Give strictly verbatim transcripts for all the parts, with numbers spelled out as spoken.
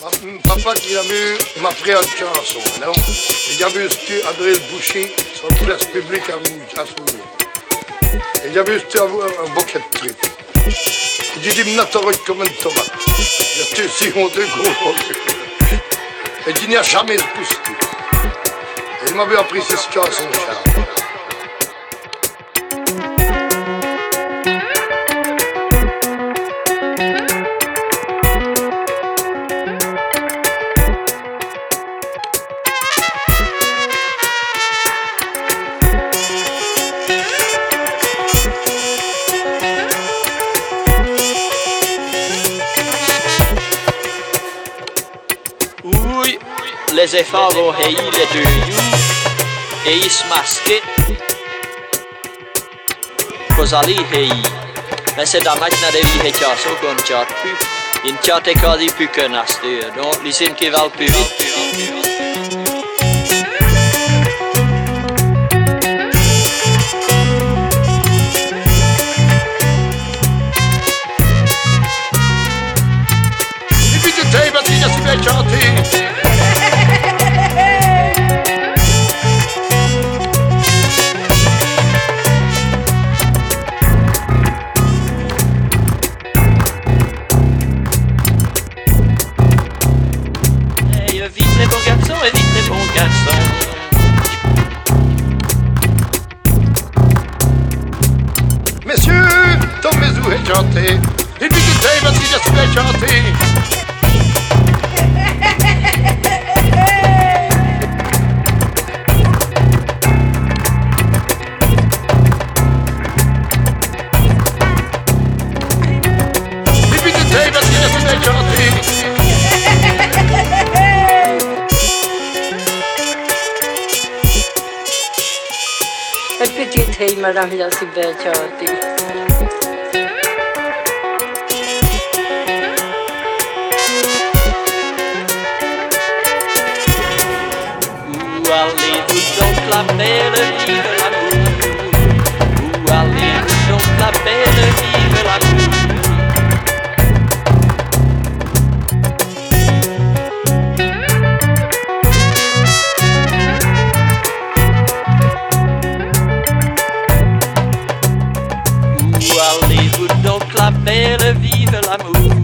Papa qui a vu m'a pris une chanson, non? Il a vu ce Adrien Boucher sur la place publique à Souvenir. Il a vu ce un bouquet de trucs. Il dit, il m'a tordu comme une tomate. Il a si honteux gros. Il dit, il n'y a jamais de pousse. Et il m'avait appris cette chanson, Charles. Oui, les efforts vont haïr les deux you et ils se masquent pour aller haïr. Mais c'est dommage que nous devons faire ça qu'on ne chatte plus. Ils ne chattent quasi plus qu'un asteur. Donc, les signes qui valent plus vite. Vite les bons garçons et vite les bons garçons. Messieurs, tombez-vous et chantez. Et puis du thé, voici je suis chanter. Et puis du thé, voici je suis chanter. Et petite fille, madame, il y a si belle chanté. Où allez-vous donc la belle vive l'amour? Où allez-vous donc la belle vive l'amour? Où allez-vous donc la belle vive l'amour?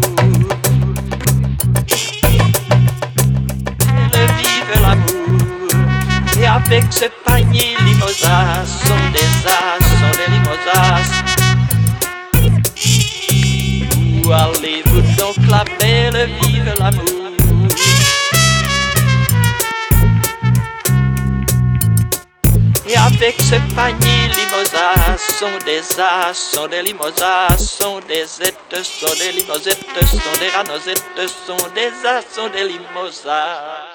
Belle vive l'amour. Et avec ce panier limosas, sont des as, sont des limosas. Où allez-vous donc la belle vive l'amour? Et avec ce panier limosas, sont des as, sont des limosas, sont des êtres, sont des limosettes, sont des ranosettes, sont des as, sont des limosas.